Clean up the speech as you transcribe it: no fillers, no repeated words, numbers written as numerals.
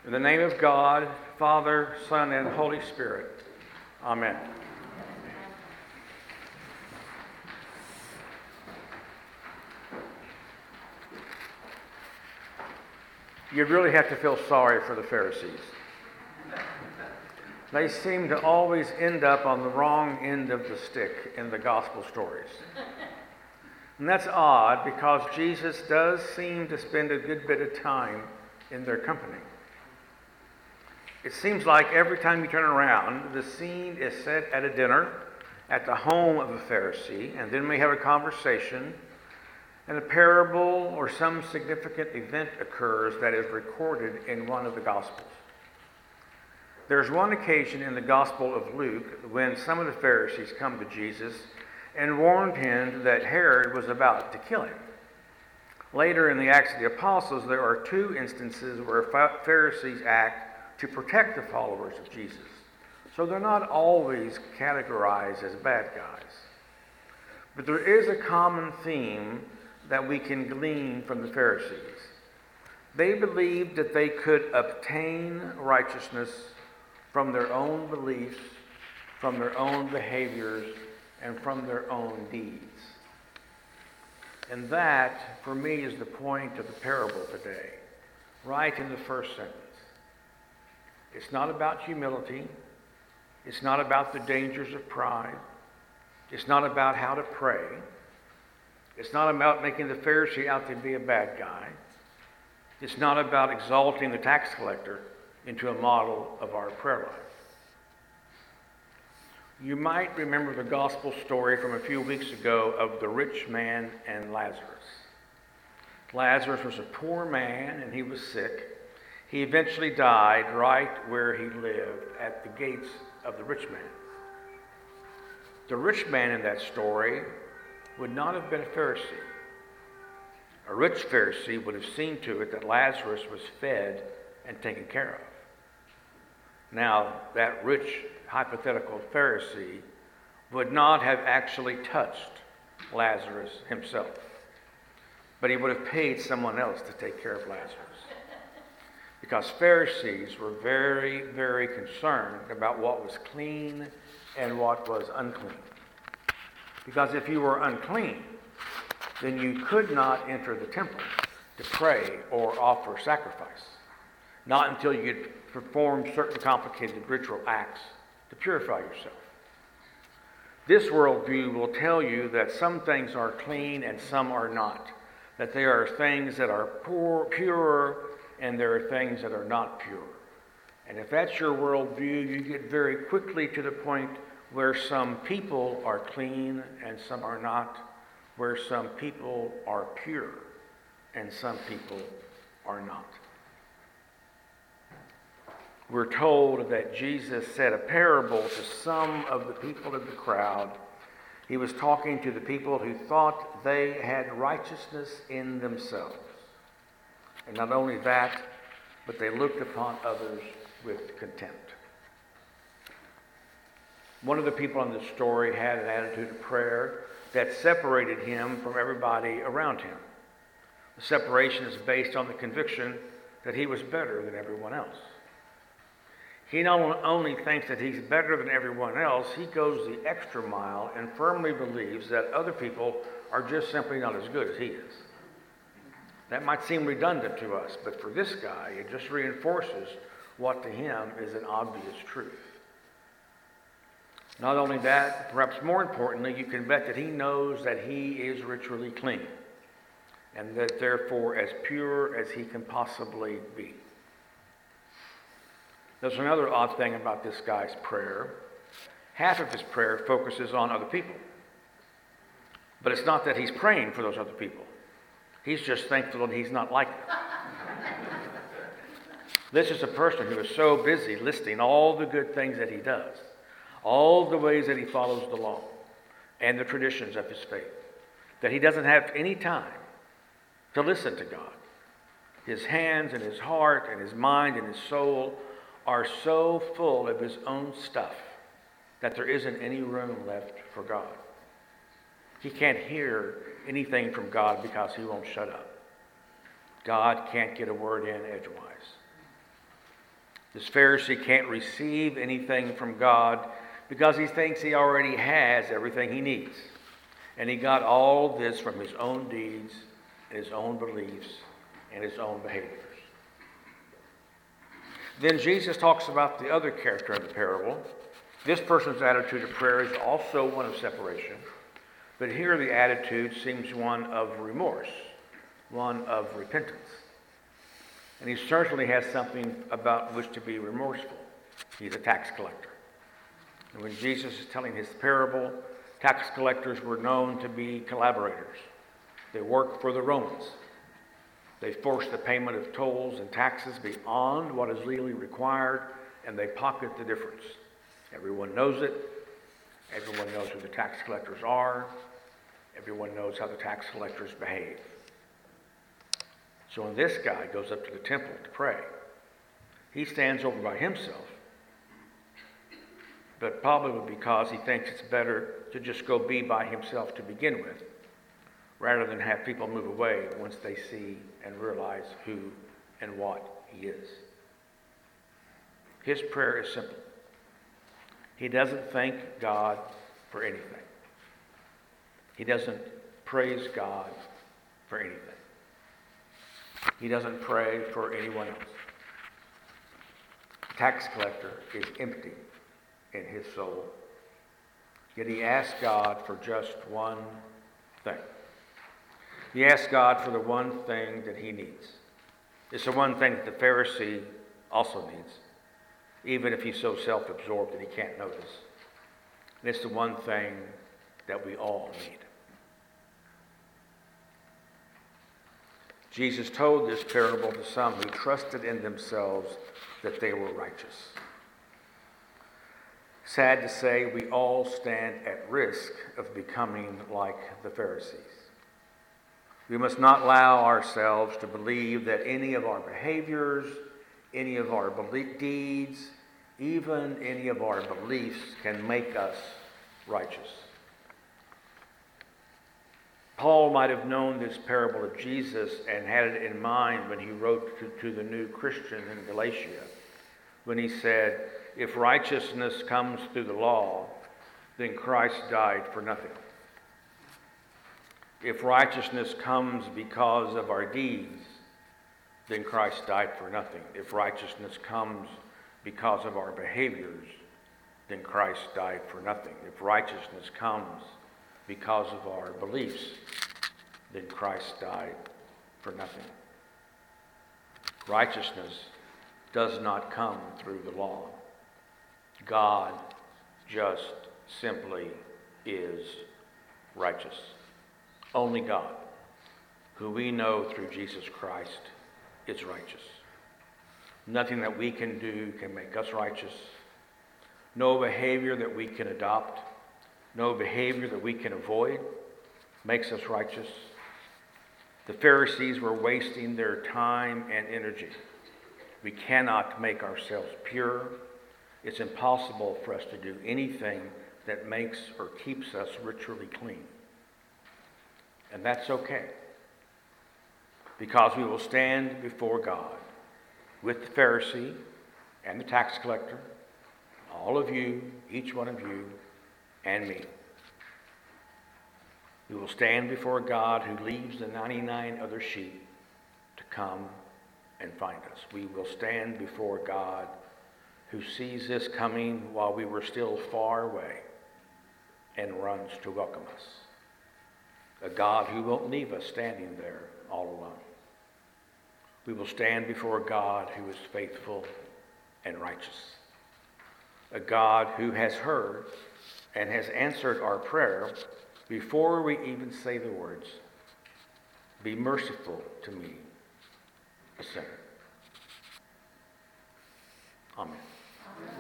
In the name of God, Father, Son, and Holy Spirit. Amen. You'd really have to feel sorry for the Pharisees. They seem to always end up on the wrong end of the stick in the gospel stories. And that's odd because Jesus does seem to spend a good bit of time in their company. It seems like every time you turn around, the scene is set at a dinner at the home of a Pharisee, and then we have a conversation, and a parable or some significant event occurs that is recorded in one of the Gospels. There's one occasion in the Gospel of Luke when some of the Pharisees come to Jesus and warned him that Herod was about to kill him. Later in the Acts of the Apostles, there are two instances where Pharisees act to protect the followers of Jesus. So they're not always categorized as bad guys. But there is a common theme that we can glean from the Pharisees. They believed that they could obtain righteousness from their own beliefs, from their own behaviors, and from their own deeds. And that, for me, is the point of the parable today, right in the first sentence. It's not about humility. It's not about the dangers of pride. It's not about how to pray. It's not about making the Pharisee out to be a bad guy. It's not about exalting the tax collector into a model of our prayer life. You might remember the gospel story from a few weeks ago of the rich man and Lazarus. Lazarus was a poor man and he was sick. He eventually died right where he lived, at the gates of the rich man. The rich man in that story would not have been a Pharisee. A rich Pharisee would have seen to it that Lazarus was fed and taken care of. Now, that rich hypothetical Pharisee would not have actually touched Lazarus himself, but he would have paid someone else to take care of Lazarus. Because Pharisees were very, very concerned about what was clean and what was unclean. Because if you were unclean, then you could not enter the temple to pray or offer sacrifice, not until you had performed certain complicated ritual acts to purify yourself. This worldview will tell you that some things are clean and some are not, that there are things that are pure and there are things that are not pure. And if that's your worldview, you get very quickly to the point where some people are clean and some are not, where some people are pure and some people are not. We're told that Jesus said a parable to some of the people of the crowd. He was talking to the people who thought they had righteousness in themselves. And not only that, but they looked upon others with contempt. One of the people in the story had an attitude of prayer that separated him from everybody around him. The separation is based on the conviction that he was better than everyone else. He not only thinks that he's better than everyone else, he goes the extra mile and firmly believes that other people are just simply not as good as he is. That might seem redundant to us, but for this guy, it just reinforces what to him is an obvious truth. Not only that, perhaps more importantly, you can bet that he knows that he is ritually clean, and that therefore as pure as he can possibly be. There's another odd thing about this guy's prayer. Half of his prayer focuses on other people. But it's not that he's praying for those other people. He's just thankful that he's not like them. This is a person who is so busy listing all the good things that he does, all the ways that he follows the law and the traditions of his faith, that he doesn't have any time to listen to God. His hands and his heart and his mind and his soul are so full of his own stuff that there isn't any room left for God. He can't hear anything from God because he won't shut up. God can't get a word in edgewise. This Pharisee can't receive anything from God because he thinks he already has everything he needs. And he got all this from his own deeds, his own beliefs, and his own behaviors. Then Jesus talks about the other character in the parable. This person's attitude of prayer is also one of separation, but here the attitude seems one of remorse, one of repentance. And he certainly has something about which to be remorseful. He's a tax collector. And when Jesus is telling his parable, tax collectors were known to be collaborators. They worked for the Romans. They forced the payment of tolls and taxes beyond what is legally required, and they pocket the difference. Everyone knows it. Everyone knows who the tax collectors are. Everyone knows how the tax collectors behave. So when this guy goes up to the temple to pray, he stands over by himself, but probably because he thinks it's better to just go be by himself to begin with, rather than have people move away once they see and realize who and what he is. His prayer is simple. He doesn't thank God for anything. He doesn't praise God for anything. He doesn't pray for anyone else. The tax collector is empty in his soul. Yet he asks God for just one thing. He asks God for the one thing that he needs. It's the one thing that the Pharisee also needs, even if he's so self-absorbed that he can't notice. And it's the one thing that we all need. Jesus told this parable to some who trusted in themselves that they were righteous. Sad to say, we all stand at risk of becoming like the Pharisees. We must not allow ourselves to believe that any of our behaviors, any of our deeds, even any of our beliefs can make us righteous. Paul might have known this parable of Jesus and had it in mind when he wrote to the new Christian in Galatia, when he said, if righteousness comes through the law, then Christ died for nothing. If righteousness comes because of our deeds, then Christ died for nothing. If righteousness comes because of our behaviors, then Christ died for nothing. If righteousness comes because of our beliefs, then Christ died for nothing. Righteousness does not come through the law. God just simply is righteous. Only God, who we know through Jesus Christ, is righteous. Nothing that we can do can make us righteous. No behavior that we can adopt, no behavior that we can avoid makes us righteous. The Pharisees were wasting their time and energy. We cannot make ourselves pure. It's impossible for us to do anything that makes or keeps us ritually clean. And that's okay, because we will stand before God with the Pharisee and the tax collector, all of you, each one of you, and me. We will stand before God who leaves the 99 other sheep to come and find us. We will stand before God who sees us coming while we were still far away and runs to welcome us. A God who won't leave us standing there all alone. We will stand before God who is faithful and righteous. A God who has heard and has answered our prayer before we even say the words, "Be merciful to me, a sinner." Amen.